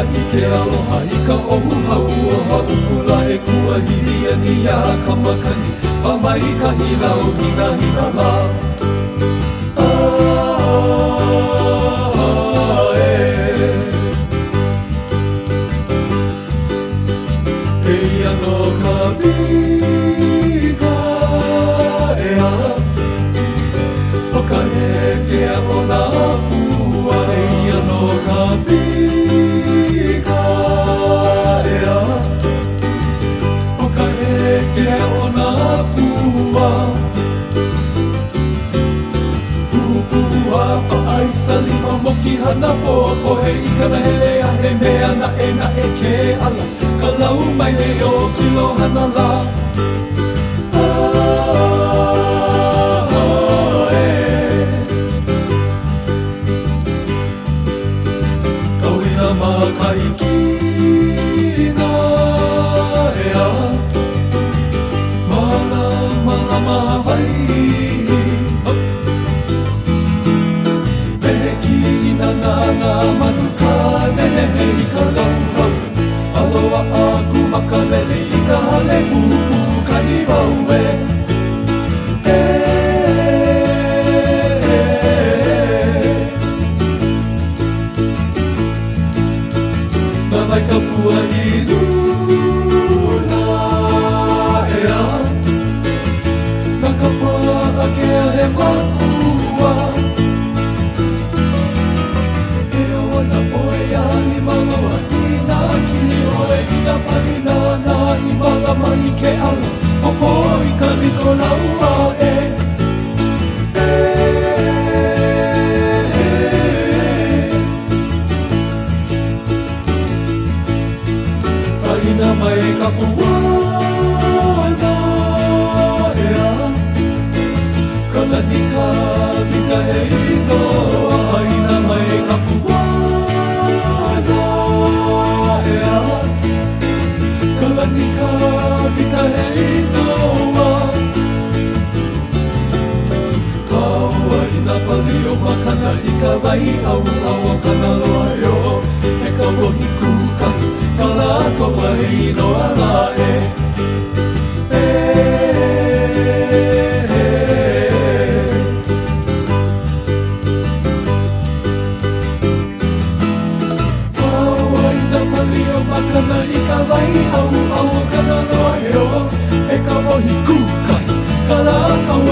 i ke aloha i ka ohuhau o haupula e kua hiria ni a ka makani Pamai ka hilau hina hina la Eia no ka vika ea O ka hekea o nā pua Eia no ka vika ea O ka hekea o nā pua Pupua pa ai sa lima moki hana po he i kana hele a he mea na e ke ala Ka lau mai le o kilo hana la Kauina ma ka ikina ea Mala mawai Peheki ina nana manuka Nenehe i ka lau Aloha aku makawele i ka hale upu ka ni waue Nawai ka pua i luna ea Na ka paa a kea he makua E o na oe a ni malawa i nā kini oe i nā panina nā i malama i ke ala Popo i ka riko na ua Kaina mai ka puana ea Kalani ka vika he inoa Haina mai ka puana ea Kalani ka vika he inoa Kaua ina pali o makana i ka vai au o kana loa eo E ka wohi kukahi Ka la koa hei noa la Kaua ina pali o makana i ka vai au o kana loa eo E ka wohi kukahi Ka la koa